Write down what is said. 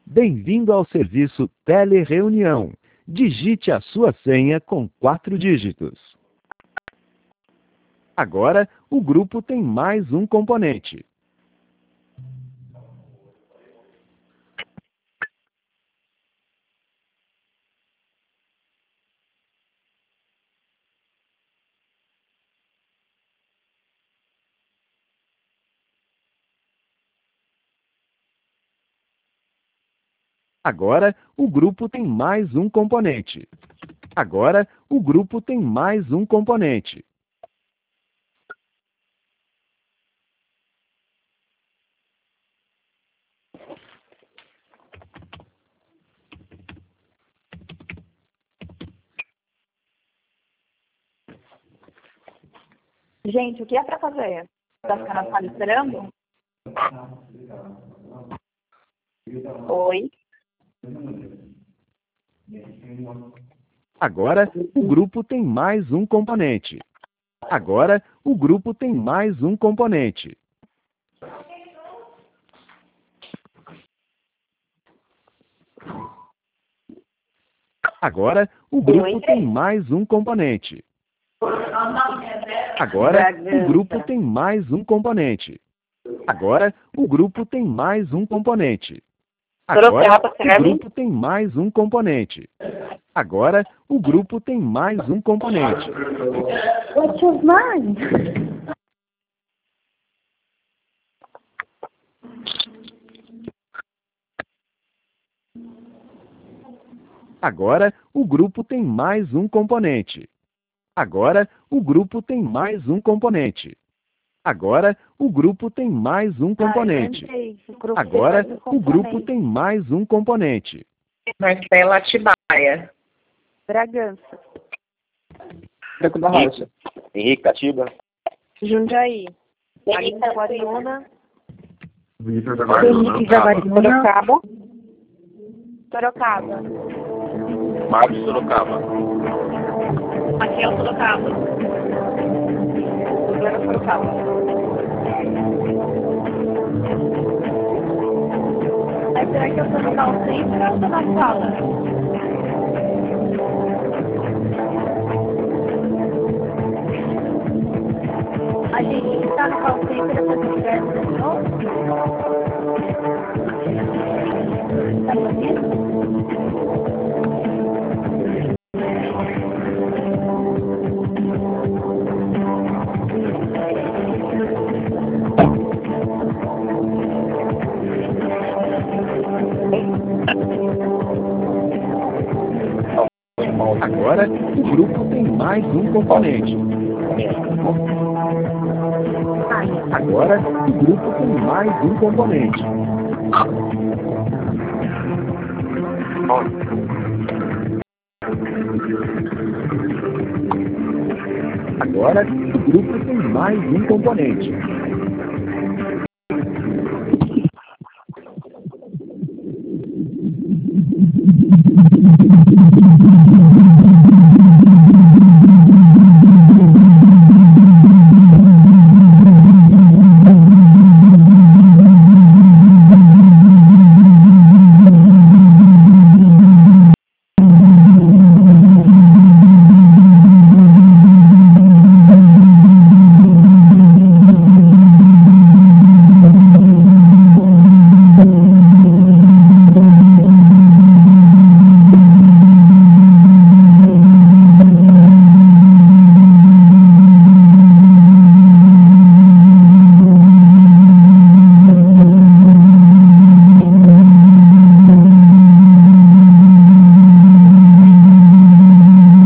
Bem-vindo ao serviço Telereunião. Digite a sua senha com 4 dígitos. Agora, o grupo tem mais um componente. Agora, o grupo tem mais um componente. Agora, o grupo tem mais um componente. Gente, o que é pra fazer? Tá ficando na sala esperando? Oi? Agora, o grupo tem mais um componente. Agora, o grupo tem mais um componente. Agora, o grupo tem mais um componente. Agora, o grupo tem mais um componente. Agora, o grupo tem mais um componente. Agora, o grupo tem mais um componente. Agora, o grupo tem mais um componente. What's your mind? Agora, o grupo tem mais um componente. Agora, o grupo tem mais um componente. Agora, o grupo tem mais um componente. Agora, o grupo tem mais um componente. Marcela Atibaia. Bragança. Franco da Rocha. Henrique Catiba. Jundiaí. Benita Guariúna. Vitor da Henrique Jaguariúna. Sorocaba. Sorocaba. Marcos Sorocaba. Raquel Sorocaba. Juliana Sorocaba. Mas será que eu tô no call center ou eu tô na sala? A gente que tá no call center depois do inverno de novo? Tá me ouvindo? Agora, o grupo tem mais um componente. Agora, o grupo tem mais um componente. Agora, o grupo tem mais um componente.